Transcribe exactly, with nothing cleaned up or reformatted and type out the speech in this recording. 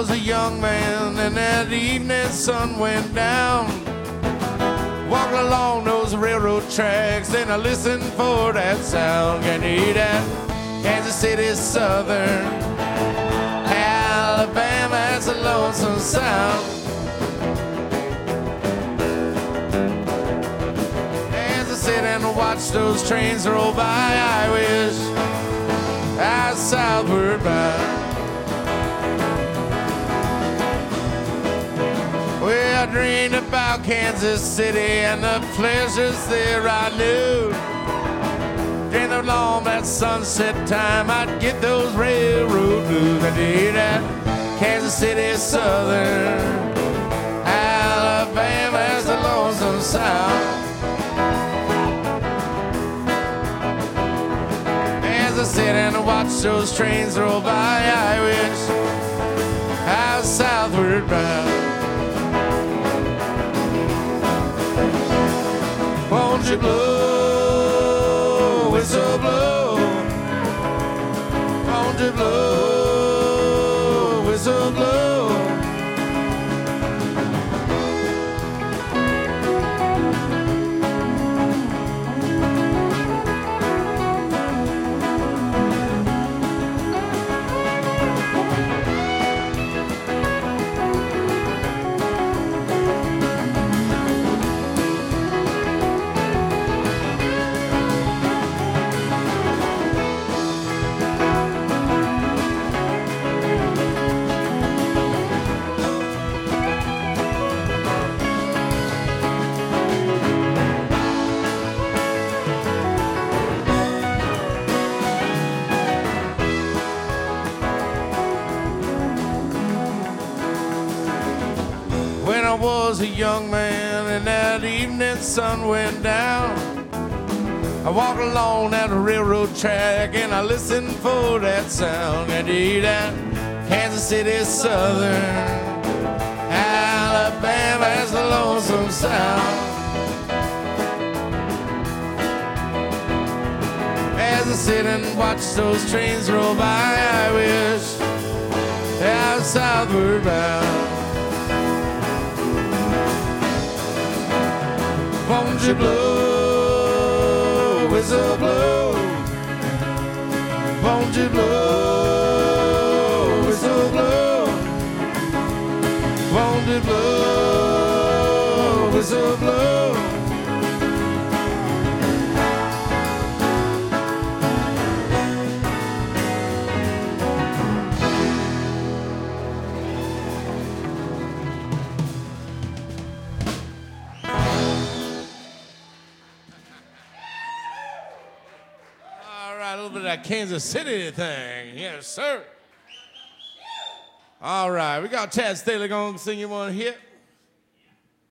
was a young man and that evening sun went down, walking along those railroad tracks and I listened for that sound. Can you hear that? Kansas City Southern Alabama, that's a lonesome sound. As I sit and watch those trains roll by, I wish I was southward bound. Well, I dreamed about Kansas City and the pleasures there I knew. Dreamed along that sunset time I'd get those railroad blues. I did that. Kansas City Southern Alabama, that's a lonesome sound. As I sit and watch those trains roll by, I wish I was southward bound. Won't you blow, whistle blow? Won't you blow, whistle blow? When I was a young man and that evening sun went down, I walked along that railroad track and I listened for that sound. And you hear that? Kansas City Southern Alabama, that's a lonesome sound. As I sit and watch those trains roll by, I wish I was southward bound. Won't you blow, whistle blow? Won't you blow, whistle blow? Won't you blow, whistle blow? A little bit of that Kansas City thing. Yes, sir. All right, we got Chad Staley going to sing you one here.